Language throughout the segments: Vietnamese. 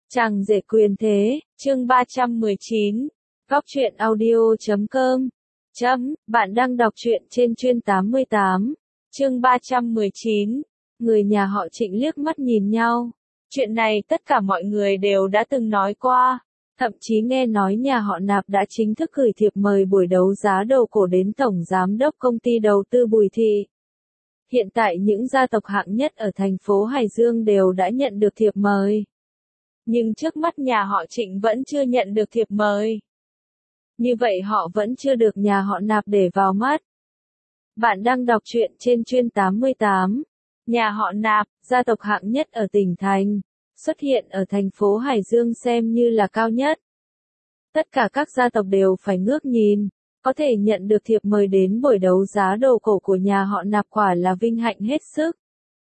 Chàng rể quyền thế, chương 319, góc truyện audio.com. Bạn đang đọc truyện trên chuyên 88, chương 319. Người nhà họ Trịnh liếc mắt nhìn nhau. Chuyện này tất cả mọi người đều đã từng nói qua. Thậm chí nghe nói nhà họ Nạp đã chính thức gửi thiệp mời buổi đấu giá đồ cổ đến Tổng Giám đốc Công ty Đầu tư Bùi Thị. Hiện tại những gia tộc hạng nhất ở thành phố Hải Dương đều đã nhận được thiệp mời. Nhưng trước mắt nhà họ Trịnh vẫn chưa nhận được thiệp mời. Như vậy họ vẫn chưa được nhà họ Nạp để vào mắt. Bạn đang đọc truyện trên chuyên 88. Nhà họ Nạp, gia tộc hạng nhất ở tỉnh thành, xuất hiện ở thành phố Hải Dương xem như là cao nhất. Tất cả các gia tộc đều phải ngước nhìn, có thể nhận được thiệp mời đến buổi đấu giá đồ cổ của nhà họ Nạp quả là vinh hạnh hết sức.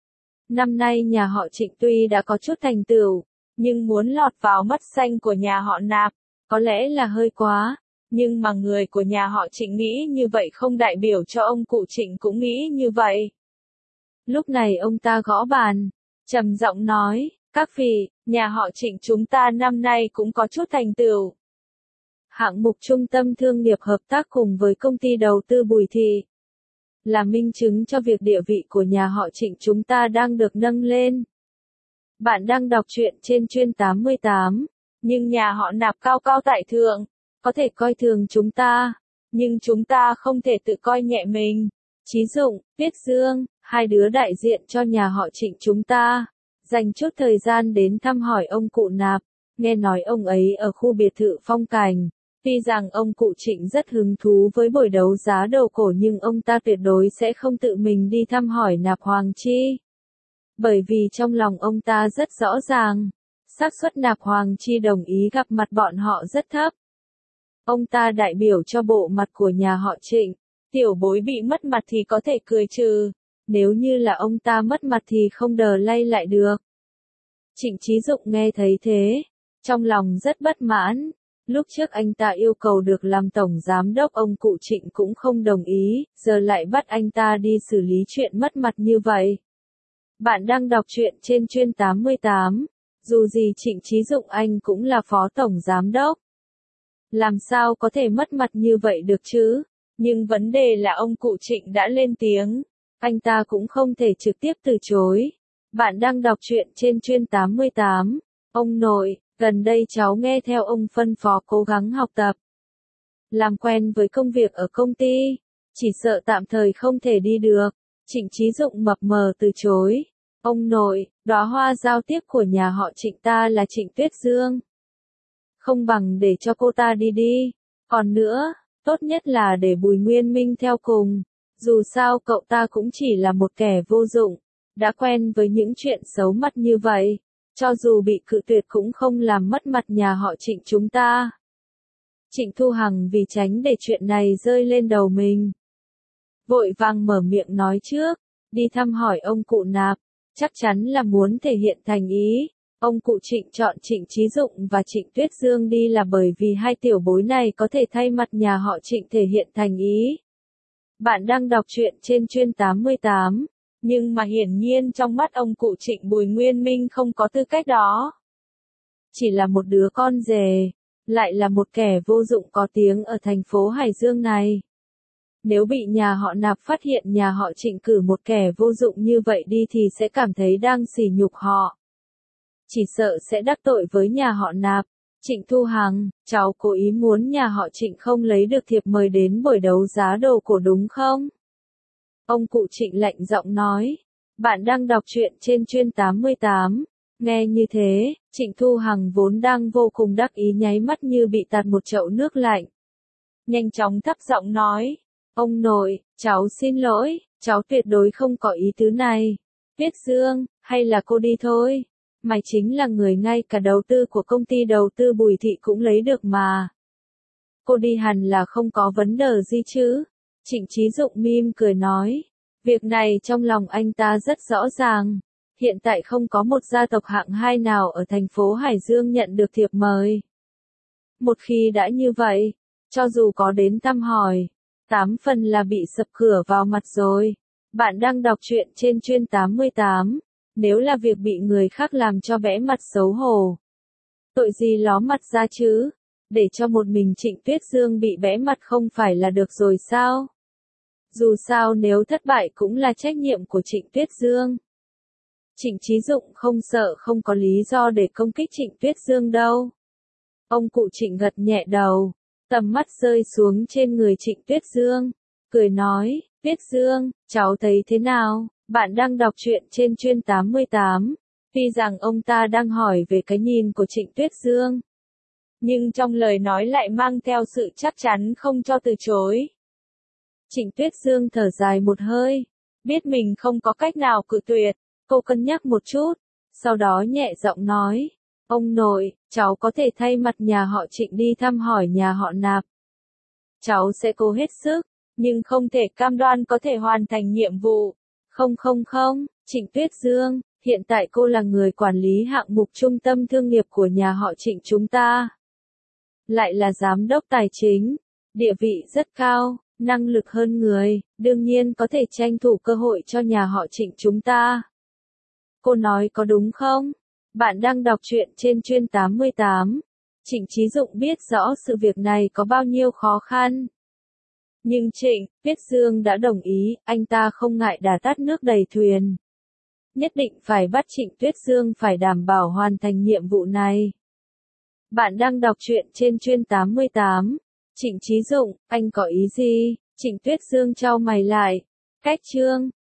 Năm nay nhà họ Trịnh tuy đã có chút thành tựu, nhưng muốn lọt vào mắt xanh của nhà họ Nạp, có lẽ là hơi quá. Nhưng mà người của nhà họ Trịnh nghĩ như vậy không đại biểu cho ông cụ Trịnh cũng nghĩ như vậy. Lúc này ông ta gõ bàn, trầm giọng nói, các vị, nhà họ Trịnh chúng ta năm nay cũng có chút thành tựu. Hạng mục trung tâm thương nghiệp hợp tác cùng với công ty đầu tư Bùi Thị là minh chứng cho việc địa vị của nhà họ Trịnh chúng ta đang được nâng lên. Bạn đang đọc truyện trên chuyên 88, nhưng nhà họ Nạp cao cao tại thượng, có thể coi thường chúng ta, nhưng chúng ta không thể tự coi nhẹ mình. Chí Dụng, Tuyết Dương, hai đứa đại diện cho nhà họ Trịnh chúng ta, dành chút thời gian đến thăm hỏi ông cụ Nạp, nghe nói ông ấy ở khu biệt thự phong cảnh. Tuy rằng ông cụ Trịnh rất hứng thú với buổi đấu giá đồ cổ nhưng ông ta tuyệt đối sẽ không tự mình đi thăm hỏi Nạp Hoàng Chi. Bởi vì trong lòng ông ta rất rõ ràng, xác suất Nạp Hoàng Chi đồng ý gặp mặt bọn họ rất thấp. Ông ta đại biểu cho bộ mặt của nhà họ Trịnh, tiểu bối bị mất mặt thì có thể cười trừ, nếu như là ông ta mất mặt thì không đờ lay lại được. Trịnh Chí Dụng nghe thấy thế, trong lòng rất bất mãn. Lúc trước anh ta yêu cầu được làm tổng giám đốc, ông cụ Trịnh cũng không đồng ý, giờ lại bắt anh ta đi xử lý chuyện mất mặt như vậy. Bạn đang đọc truyện trên chuyên 88, dù gì Trịnh Chí Dụng anh cũng là phó tổng giám đốc. Làm sao có thể mất mặt như vậy được chứ? Nhưng vấn đề là ông cụ Trịnh đã lên tiếng, anh ta cũng không thể trực tiếp từ chối. Bạn đang đọc truyện trên chuyên 88, ông nội, gần đây cháu nghe theo ông phân phó cố gắng học tập, làm quen với công việc ở công ty, chỉ sợ tạm thời không thể đi được. Trịnh Chí Dụng mập mờ từ chối. Ông nội, đóa hoa giao tiếp của nhà họ Trịnh ta là Trịnh Tuyết Dương. Không bằng để cho cô ta đi đi. Còn nữa, tốt nhất là để Bùi Nguyên Minh theo cùng. Dù sao cậu ta cũng chỉ là một kẻ vô dụng, đã quen với những chuyện xấu mặt như vậy. Cho dù bị cự tuyệt cũng không làm mất mặt nhà họ Trịnh chúng ta. Trịnh Thu Hằng vì tránh để chuyện này rơi lên đầu mình, vội vàng mở miệng nói trước, đi thăm hỏi ông cụ Nạp, chắc chắn là muốn thể hiện thành ý. Ông cụ Trịnh chọn Trịnh Chí Dụng và Trịnh Tuyết Dương đi là bởi vì hai tiểu bối này có thể thay mặt nhà họ Trịnh thể hiện thành ý. Bạn đang đọc truyện trên chuyên 88, nhưng mà hiển nhiên trong mắt ông cụ Trịnh Bùi Nguyên Minh không có tư cách đó. Chỉ là một đứa con rể, lại là một kẻ vô dụng có tiếng ở thành phố Hải Dương này. Nếu bị nhà họ Nạp phát hiện nhà họ Trịnh cử một kẻ vô dụng như vậy đi thì sẽ cảm thấy đang sỉ nhục họ. Chỉ sợ sẽ đắc tội với nhà họ Nạp. Trịnh Thu Hằng, cháu cố ý muốn nhà họ Trịnh không lấy được thiệp mời đến buổi đấu giá đồ cổ đúng không? Ông cụ Trịnh lạnh giọng nói. Bạn đang đọc truyện trên chuyên 88. Nghe như thế, Trịnh Thu Hằng vốn đang vô cùng đắc ý nháy mắt như bị tạt một chậu nước lạnh. Nhanh chóng thấp giọng nói. Ông nội, cháu xin lỗi, cháu tuyệt đối không có ý tứ này. Tuyết Dương, hay là cô đi thôi. Mày chính là người ngay cả đầu tư của công ty đầu tư Bùi Thị cũng lấy được mà. Cô đi hẳn là không có vấn đề gì chứ. Trịnh Chí Dụng mỉm cười nói. Việc này trong lòng anh ta rất rõ ràng. Hiện tại không có một gia tộc hạng 2 nào ở thành phố Hải Dương nhận được thiệp mời. Một khi đã như vậy, cho dù có đến thăm hỏi, 8 phần là bị sập cửa vào mặt rồi. Bạn đang đọc truyện trên chuyên 88. Nếu là việc bị người khác làm cho bẽ mặt xấu hổ, Tội gì ló mặt ra chứ? Để cho một mình Trịnh Tuyết Dương bị bẽ mặt không phải là được rồi sao? Dù sao nếu thất bại cũng là trách nhiệm của Trịnh Tuyết Dương. Trịnh Chí Dụng không sợ không có lý do để công kích Trịnh Tuyết Dương đâu. Ông cụ Trịnh gật nhẹ đầu, tầm mắt rơi xuống trên người Trịnh Tuyết Dương, cười nói, Tuyết Dương, cháu thấy thế nào? Bạn đang đọc truyện trên Chuyên 88. Tuy rằng ông ta đang hỏi về cái nhìn của Trịnh Tuyết Dương, nhưng trong lời nói lại mang theo sự chắc chắn không cho từ chối. Trịnh Tuyết Dương thở dài một hơi, biết mình không có cách nào cự tuyệt, cô cân nhắc một chút, sau đó nhẹ giọng nói, ông nội, cháu có thể thay mặt nhà họ Trịnh đi thăm hỏi nhà họ Nạp. Cháu sẽ cố hết sức, nhưng không thể cam đoan có thể hoàn thành nhiệm vụ. Không, Trịnh Tuyết Dương, hiện tại cô là người quản lý hạng mục trung tâm thương nghiệp của nhà họ Trịnh chúng ta. Lại là giám đốc tài chính, địa vị rất cao, năng lực hơn người, đương nhiên có thể tranh thủ cơ hội cho nhà họ Trịnh chúng ta. Cô nói có đúng không? Bạn đang đọc truyện trên Chuyên 88. Trịnh Chí Dụng biết rõ sự việc này có bao nhiêu khó khăn. Nhưng Trịnh Tuyết Dương đã đồng ý, anh ta không ngại đà tát nước đầy thuyền. Nhất định phải bắt Trịnh Tuyết Dương phải đảm bảo hoàn thành nhiệm vụ này. Bạn đang đọc truyện trên Chuyên 88. Trịnh Chí Dụng, anh có ý gì? Trịnh Tuyết Dương chau mày lại. Cách chương